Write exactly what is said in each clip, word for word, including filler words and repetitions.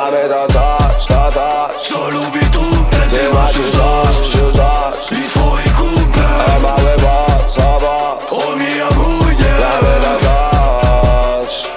Mamy to coś, to coś, co lubi tundrę. Ty masz już dość, już dość i twoi kumple. A mały boss, o boss, omijam chujnie. mamy to coś.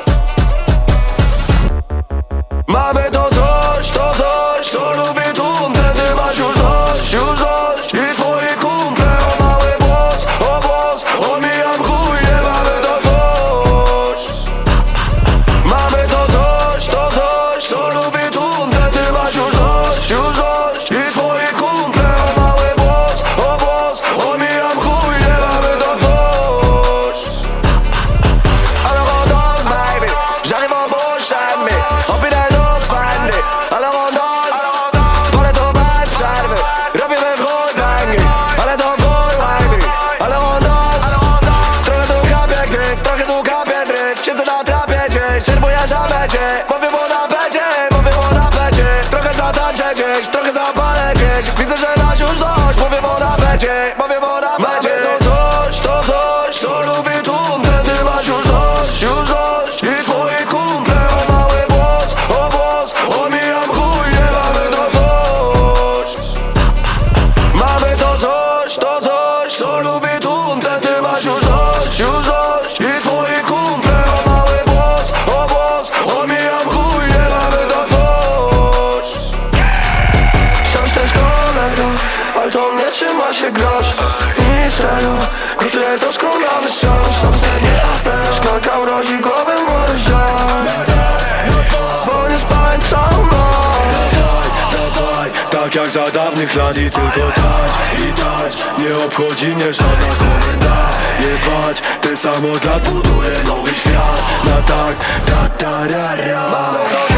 Mamy to coś, to coś, co lubi tundrę. Ty masz już dość, już dość i twoi kumple. O mały boss, o boss, omijam chujnie. Mamy to coś. Mamy to coś, to coś, co lubi tundrę. Ty masz już dość, już dość i twoi kumple. O mały boss, o boss, omijam chujnie. Mamy to coś. Alors on danse baby, j'arrive en prochaine mais Robię dos fajny, alors on danse. Palę to bez przerwy, robimy w chuj blangi. Ale to chuj baby, alors on danse. Trochę tu kapie kwit, trochę tu kapie dryf. Siedzę na trapie gdzieś, czerwuję żabecie. Powiem o napecie, powiem o napecie. Trochę zatańczę gdzieś, trochę zapalę gdzieś. Widzę, że masz już dość, powiem o napecie, powiem o napecie. Mamy to coś, to coś, co lubi tundrę. Ty masz już dość, już dość i twoi kumple. O mały boss, o boss, omijam chujnie. Mamy to coś. Mamy to coś, to coś, co lubi tundrę. Ty masz już dość, już dość i twoi kumple. O mały boss, o boss, omijam chujnie. Mamy to coś. Sam też kolego, ale to mnie trzyma się grosz. Nic tego, gotuję doskonały sos. Nie apel, skakał rozi głowę mój ziom. Bo nie spałem całą noc. Dawaj, tak jak za dawnych lat i tylko dać i dać. Nie obchodzi mnie żadna komenda. Jebać, ten sam od lat buduje nowy świat. Na tak, da, da, ra, ra. Mamy to